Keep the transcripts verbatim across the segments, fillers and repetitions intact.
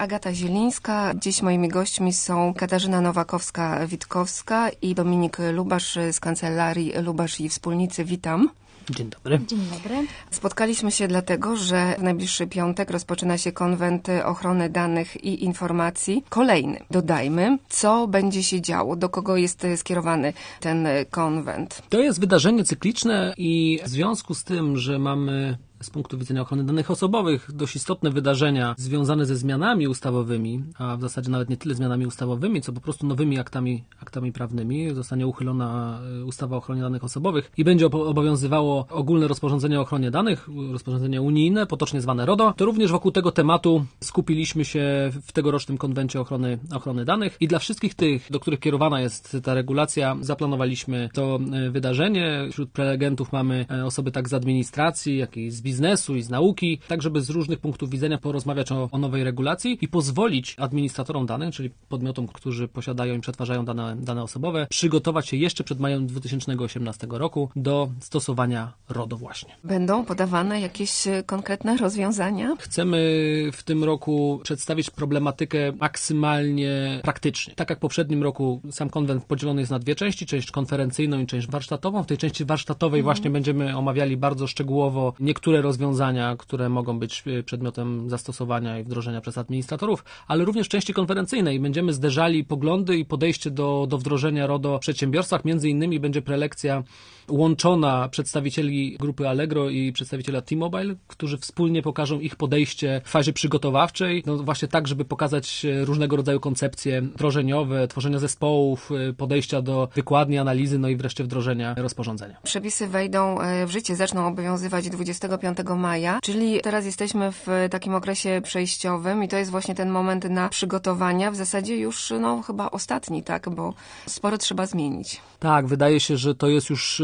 Agata Zielińska. Dziś moimi gośćmi są Katarzyna Nowakowska-Witkowska i Dominik Lubasz z kancelarii Lubasz i Wspólnicy. Witam. Dzień dobry. Dzień dobry. Spotkaliśmy się dlatego, że w najbliższy piątek rozpoczyna się konwent ochrony danych i informacji. Kolejny, dodajmy. Co będzie się działo? Do kogo jest skierowany ten konwent? To jest wydarzenie cykliczne i w związku z tym, że mamy z punktu widzenia ochrony danych osobowych dość istotne wydarzenia związane ze zmianami ustawowymi, a w zasadzie nawet nie tyle zmianami ustawowymi, co po prostu nowymi aktami, aktami prawnymi. Zostanie uchylona ustawa o ochronie danych osobowych i będzie obowiązywało ogólne rozporządzenie o ochronie danych, rozporządzenie unijne, potocznie zwane RODO. To również wokół tego tematu skupiliśmy się w tegorocznym konwencie ochrony, ochrony danych i dla wszystkich tych, do których kierowana jest ta regulacja, zaplanowaliśmy to wydarzenie. Wśród prelegentów mamy osoby tak z administracji, jak i z biznesu i z nauki, tak żeby z różnych punktów widzenia porozmawiać o, o nowej regulacji i pozwolić administratorom danych, czyli podmiotom, którzy posiadają i przetwarzają dane, dane osobowe, przygotować się jeszcze przed majem dwa tysiące osiemnastego roku do stosowania RODO właśnie. Będą podawane jakieś konkretne rozwiązania? Chcemy w tym roku przedstawić problematykę maksymalnie praktycznie. Tak jak w poprzednim roku sam konwent podzielony jest na dwie części, część konferencyjną i część warsztatową. W tej części warsztatowej mm. właśnie będziemy omawiali bardzo szczegółowo niektóre rozwiązania, które mogą być przedmiotem zastosowania i wdrożenia przez administratorów, ale również w części konferencyjnej będziemy zderzali poglądy i podejście do, do wdrożenia RODO w przedsiębiorstwach. Między innymi będzie prelekcja łączona przedstawicieli grupy Allegro i przedstawiciela T-Mobile, którzy wspólnie pokażą ich podejście w fazie przygotowawczej, no właśnie tak, żeby pokazać różnego rodzaju koncepcje wdrożeniowe, tworzenia zespołów, podejścia do wykładni, analizy, no i wreszcie wdrożenia rozporządzenia. Przepisy wejdą w życie, zaczną obowiązywać dwudziestego piątego maja, czyli teraz jesteśmy w takim okresie przejściowym i to jest właśnie ten moment na przygotowania, w zasadzie już no chyba ostatni, tak, bo sporo trzeba zmienić. Tak, wydaje się, że to jest już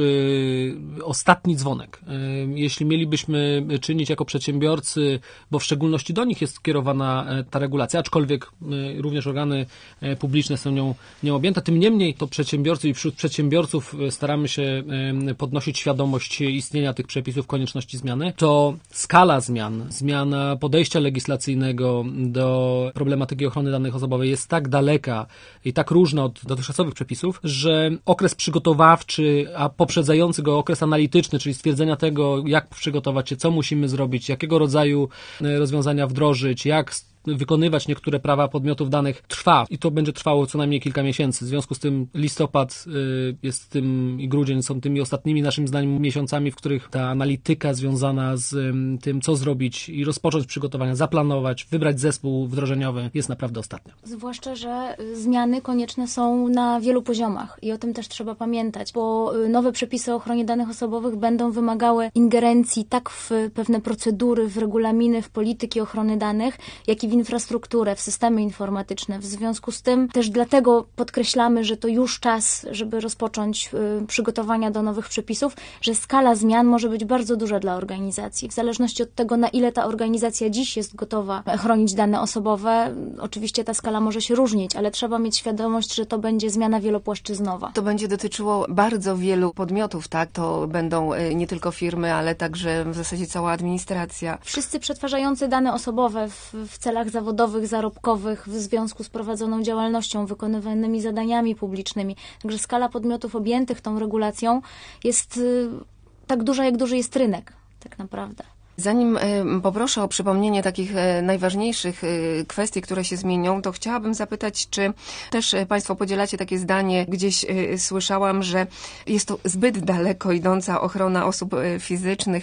y, ostatni dzwonek. Y, jeśli mielibyśmy czynić jako przedsiębiorcy, bo w szczególności do nich jest skierowana ta regulacja, aczkolwiek y, również organy y, publiczne są nią, nią objęte, tym niemniej to przedsiębiorcy i wśród przedsiębiorców staramy się y, podnosić świadomość istnienia tych przepisów, konieczności zmiany, to skala zmian, zmiana podejścia legislacyjnego do problematyki ochrony danych osobowych jest tak daleka i tak różna od dotychczasowych przepisów, że okres przygotowawczy, a poprzedzający go okres analityczny, czyli stwierdzenia tego, jak przygotować się, co musimy zrobić, jakiego rodzaju rozwiązania wdrożyć, jak wykonywać niektóre prawa podmiotów danych, trwa i to będzie trwało co najmniej kilka miesięcy. W związku z tym listopad y, jest tym i grudzień są tymi ostatnimi naszym zdaniem miesiącami, w których ta analityka związana z y, tym, co zrobić i rozpocząć przygotowania, zaplanować, wybrać zespół wdrożeniowy jest naprawdę ostatnia. Zwłaszcza, że zmiany konieczne są na wielu poziomach i o tym też trzeba pamiętać, bo nowe przepisy o ochronie danych osobowych będą wymagały ingerencji tak w pewne procedury, w regulaminy, w polityki ochrony danych, jak i w infrastrukturę, w systemy informatyczne. W związku z tym też dlatego podkreślamy, że to już czas, żeby rozpocząć y, przygotowania do nowych przepisów, że skala zmian może być bardzo duża dla organizacji. W zależności od tego, na ile ta organizacja dziś jest gotowa chronić dane osobowe, oczywiście ta skala może się różnić, ale trzeba mieć świadomość, że to będzie zmiana wielopłaszczyznowa. To będzie dotyczyło bardzo wielu podmiotów, tak? To będą y, nie tylko firmy, ale także w zasadzie cała administracja. Wszyscy przetwarzający dane osobowe w, w celach zawodowych, zarobkowych w związku z prowadzoną działalnością, wykonywanymi zadaniami publicznymi. Także skala podmiotów objętych tą regulacją jest y, tak duża, jak duży jest rynek, tak naprawdę. Zanim poproszę o przypomnienie takich najważniejszych kwestii, które się zmienią, to chciałabym zapytać, czy też Państwo podzielacie takie zdanie, gdzieś słyszałam, że jest to zbyt daleko idąca ochrona osób fizycznych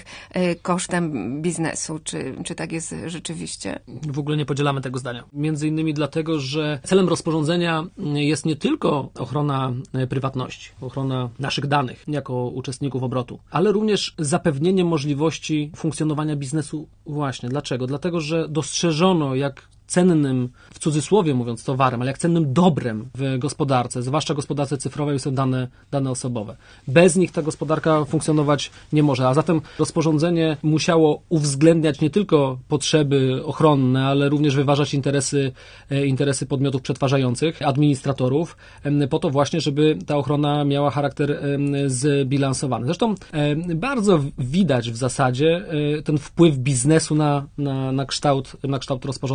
kosztem biznesu. Czy, czy tak jest rzeczywiście? W ogóle nie podzielamy tego zdania. Między innymi dlatego, że celem rozporządzenia jest nie tylko ochrona prywatności, ochrona naszych danych jako uczestników obrotu, ale również zapewnienie możliwości funkcjonowania biznesu właśnie. Dlaczego? Dlatego, że dostrzeżono, jak cennym, w cudzysłowie mówiąc, towarem, ale jak cennym dobrem w gospodarce, zwłaszcza gospodarce cyfrowej, są dane, dane osobowe. Bez nich ta gospodarka funkcjonować nie może, a zatem rozporządzenie musiało uwzględniać nie tylko potrzeby ochronne, ale również wyważać interesy, interesy podmiotów przetwarzających, administratorów, po to właśnie, żeby ta ochrona miała charakter zbilansowany. Zresztą bardzo widać w zasadzie ten wpływ biznesu na, na, na, kształt, na kształt rozporządzenia. I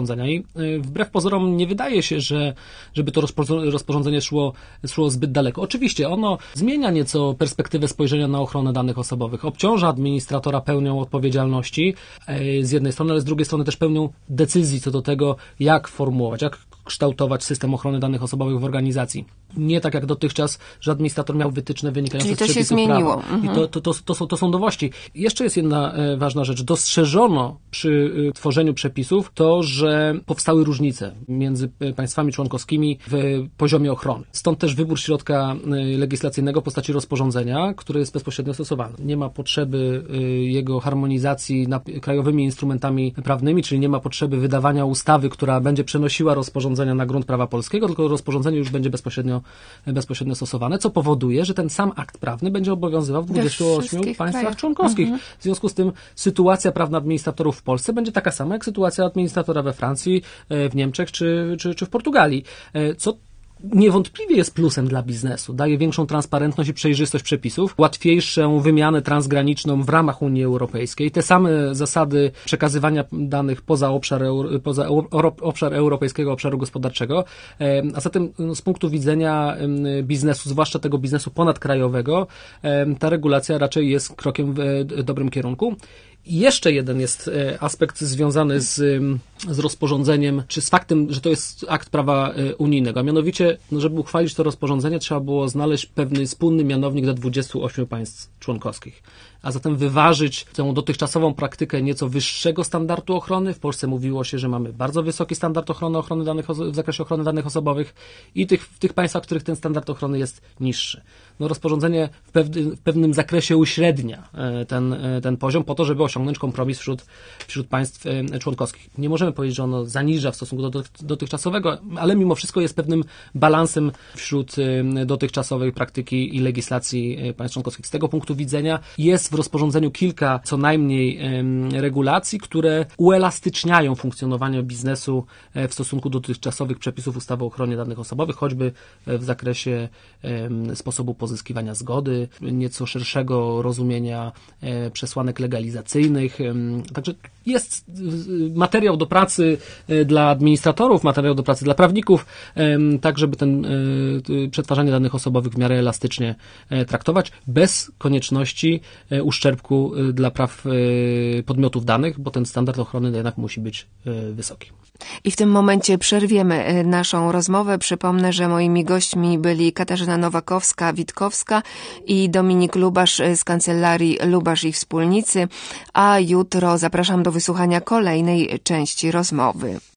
I wbrew pozorom nie wydaje się, że żeby to rozporządzenie szło, szło zbyt daleko. Oczywiście ono zmienia nieco perspektywę spojrzenia na ochronę danych osobowych. Obciąża administratora pełnią odpowiedzialności z jednej strony, ale z drugiej strony też pełnią decyzji co do tego, jak formułować, jak kształtować system ochrony danych osobowych w organizacji. Nie tak jak dotychczas, że administrator miał wytyczne wynikające Czyli to z przepisów się zmieniło. prawa. Mhm. I to, to, to, to, są, to są nowości. Jeszcze jest jedna e, ważna rzecz. Dostrzeżono przy e, tworzeniu przepisów to, że powstały różnice między e, państwami członkowskimi w poziomie ochrony. Stąd też wybór środka e, legislacyjnego w postaci rozporządzenia, które jest bezpośrednio stosowane. Nie ma potrzeby e, jego harmonizacji na, krajowymi instrumentami prawnymi, czyli nie ma potrzeby wydawania ustawy, która będzie przenosiła rozporządzenia na grunt prawa polskiego, tylko rozporządzenie już będzie bezpośrednio bezpośrednio stosowane, co powoduje, że ten sam akt prawny będzie obowiązywał w dwudziestu ośmiu państwach krajach. członkowskich. Mhm. W związku z tym sytuacja prawna administratorów w Polsce będzie taka sama, jak sytuacja administratora we Francji, w Niemczech czy, czy, czy w Portugalii. Co niewątpliwie jest plusem dla biznesu. Daje większą transparentność i przejrzystość przepisów, łatwiejszą wymianę transgraniczną w ramach Unii Europejskiej. Te same zasady przekazywania danych poza obszar, poza obszar europejskiego obszaru gospodarczego. A zatem z punktu widzenia biznesu, zwłaszcza tego biznesu ponadkrajowego, ta regulacja raczej jest krokiem w dobrym kierunku. I jeszcze jeden jest aspekt związany z, z rozporządzeniem, czy z faktem, że to jest akt prawa unijnego. A mianowicie, no żeby uchwalić to rozporządzenie, trzeba było znaleźć pewny wspólny mianownik dla dwudziestu ośmiu państw członkowskich. A zatem wyważyć tę dotychczasową praktykę nieco wyższego standardu ochrony. W Polsce mówiło się, że mamy bardzo wysoki standard ochrony, ochrony danych w zakresie ochrony danych osobowych i tych, w tych państwach, w których ten standard ochrony jest niższy. No rozporządzenie w, pewny, w pewnym zakresie uśrednia ten, ten poziom po to, żeby osiągnąć kompromis wśród, wśród państw członkowskich. Nie możemy powiedzieć, że ono zaniża w stosunku do dotychczasowego, ale mimo wszystko jest pewnym balansem wśród dotychczasowej praktyki i legislacji państw członkowskich. Z tego punktu widzenia jest w rozporządzeniu kilka co najmniej regulacji, które uelastyczniają funkcjonowanie biznesu w stosunku do dotychczasowych przepisów ustawy o ochronie danych osobowych, choćby w zakresie sposobu pozyskiwania zgody, nieco szerszego rozumienia przesłanek legalizacyjnych. Także jest materiał do pracy dla administratorów, materiał do pracy dla prawników, tak żeby ten przetwarzanie danych osobowych w miarę elastycznie traktować, bez konieczności uszczerbku dla praw podmiotów danych, bo ten standard ochrony jednak musi być wysoki. I w tym momencie przerwiemy naszą rozmowę. Przypomnę, że moimi gośćmi byli Katarzyna Nowakowska-Witkowska i Dominik Lubasz z kancelarii Lubasz i Wspólnicy, a jutro zapraszam do wysłuchania kolejnej części rozmowy.